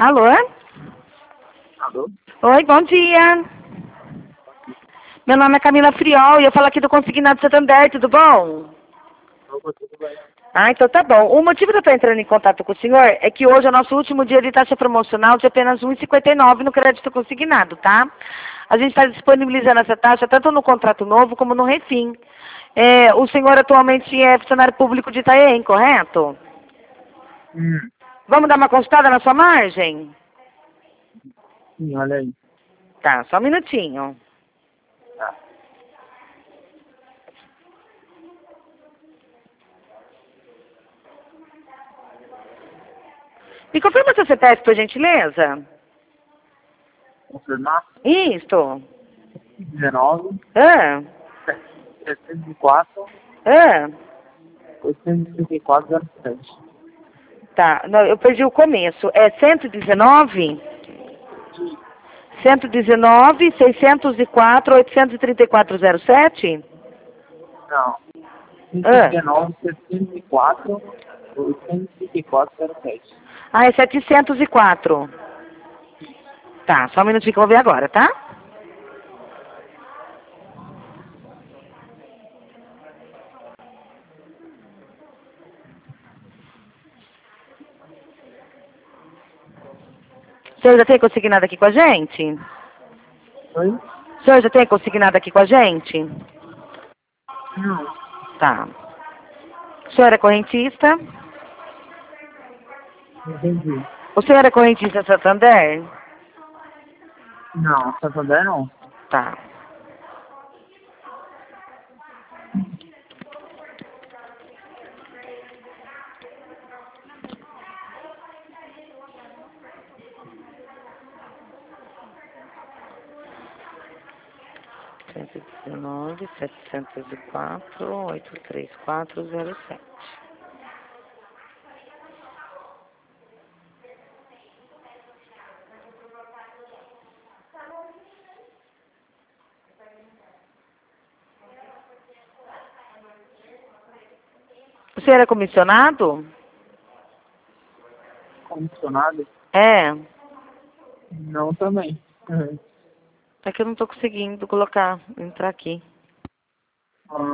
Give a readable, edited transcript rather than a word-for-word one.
Alô? Alô? Oi, bom dia. Meu nome é Camila Friol e eu falo aqui do Consignado Santander, tudo bom? Opa, tudo bem? Ah, então tá bom. O motivo de eu estar entrando em contato com o senhor é que hoje é o nosso último dia de taxa promocional de apenas R$ 1,59 no crédito consignado, tá? A gente está disponibilizando essa taxa tanto no contrato novo como no refim. O senhor atualmente é funcionário público de Itanhaém, correto? Vamos dar uma consultada na sua margem? Sim, olha aí. Tá, só um minutinho. Tá. Me confirma seu CPF, por gentileza? Confirmar? Isto. 19, Ah, 704, ah. 834, 07. Tá, não, eu perdi o começo. É 119? 119, 604, 83407? Não. Ah. 119, 704, 834, 07. Ah, é 704. Tá, só um minutinho que eu vou ver agora, tá? O senhor já tem consignado aqui com a gente? Oi? O senhor já tem consignado aqui com a gente? Não. Tá. O senhor é correntista? Entendi. O senhor é correntista Santander? Não, Santander não. Tá. Cento e 704, 83407. O senhor é comissionado? Comissionado? É. Não também. É que eu não tô conseguindo colocar, entrar aqui.